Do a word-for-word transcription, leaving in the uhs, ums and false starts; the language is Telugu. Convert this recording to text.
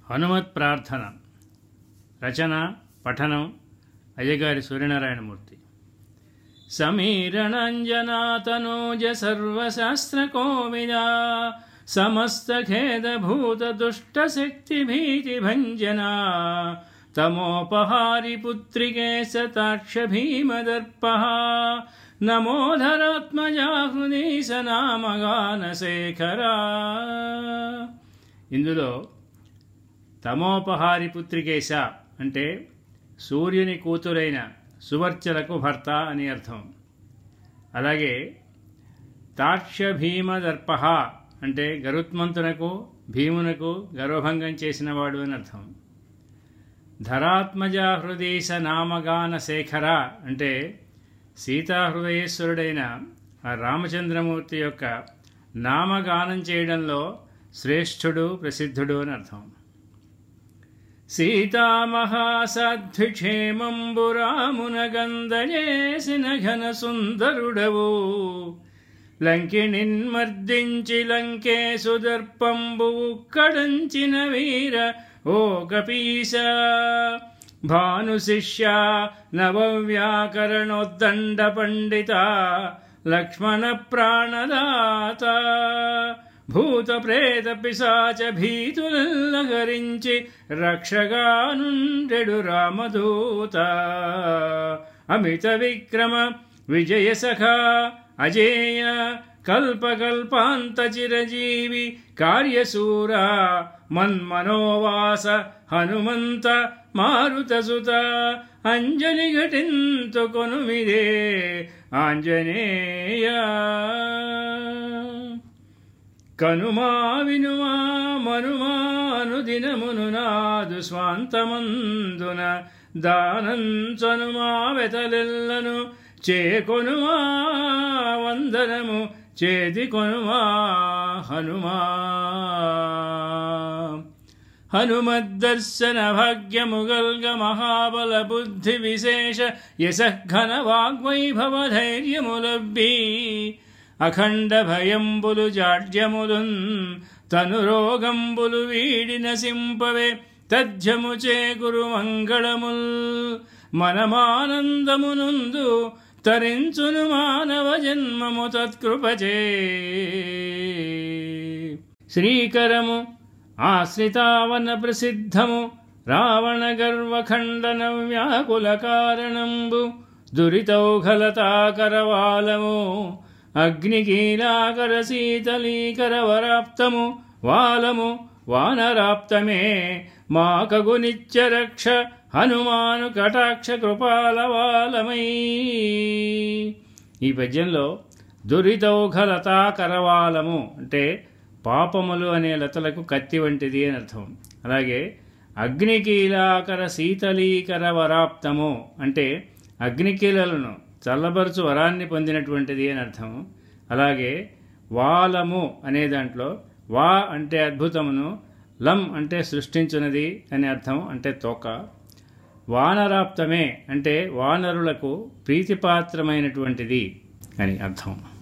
హనుమత్ ప్రార్థన రచన పఠనం అయ్యగారి సూర్యనారాయణమూర్తి. సమీరణంజనాతనోజ సర్వశాస్త్రకోవిదా సమస్త ఖేదభూత దుష్ట శక్తి భీతి భంజనా తమోపహారి పుత్రికే సతాక్ష భీమదర్పః నమోధరాత్మజా హృది సనామగానశేఖరా. ఇందులో తమోపహారి పుత్రికేశ అంటే సూర్యుని కూతురైన సువర్చలకు భర్త అని అర్థం. అలాగే తాక్ష భీమదర్ప అంటే గరుత్మంతునకు భీమునకు గర్వభంగం చేసినవాడు అని అర్థం. ధరాత్మజ హృదీశ నామగాన శేఖర అంటే సీతాహృదయేశ్వరుడైన ఆ రామచంద్రమూర్తి యొక్క నామగానం చేయడంలో శ్రేష్ఠుడు ప్రసిద్ధుడు అని అర్థం. సీతామహాసాధ్విక్షేమంబురామునగందజేసిన ఘన సుందరుడవు లంకిణిన్మర్దించి లంకేశు దర్పంబు కడంచిన వీర ఓ కపీశ భానుశిష్య నవవ్యాకరణోద్దండ పండిత లక్ష్మణ ప్రాణదాత భూత ప్రేత పిశాచ భీతులహరించి రక్షగానుండెడు రామదూత అమిత విక్రమ విజయ సఖ అజేయ కల్పకల్పాంత చిరజీవి కార్యశూర మన్మనోవాస హనుమంత మారుతసుత అంజలి ఘటింతు కొనుమిదే ఆంజనేయ. కనుమా వినుమా మనుమా అనుదినమును నాదు స్వాంతమందున దానంచనుమా వెతలెల్లను చేకొనుమా వందనము చేతి కొనుమా హనుమా. హనుమద్దర్శన భాగ్యముగల్గ మహాబల బుద్ధి విశేష యశఘన వాగ్వైభవ ధైర్యములబ్బి అఖండ భయంబులు జాడ్యములున్ తనురోగంబులు వీడి నసింపవే తథ్యము చేకురు మంగళముల్ మనమానందమునందు తరించును మానవ జన్మము తత్కృపచే. శ్రీకరము ఆశ్రితావన ప్రసిద్ధము రావణ గర్వఖండన వ్యాకుల కారణంబు దురితౌఘలతాకరవాలము అగ్నికీలాకర శీతలీకర వరాప్తము వాలము వానరాప్తమే మాకగు నిత్యరక్ష హనుమాను కటాక్ష కృపాలవాలమై. ఈ పద్యంలో దురితౌఘలతా కరవాలము అంటే పాపములు అనే లతలకు కత్తి వంటిది అని అర్థం. అలాగే అగ్నికీలాకర శీతలీకర వరాప్తము అంటే అగ్నికీలలను చల్లబరుచు వరాన్ని పొందినటువంటిది అని అర్థం. అలాగే వాలము అనే దాంట్లో వా అంటే అద్భుతమును, లం అంటే సృష్టించున్నది అని అర్థం అంటే తోక, వానరాప్తమే అంటే వానరులకు ప్రీతిపాత్రమైనటువంటిది అని అర్థం.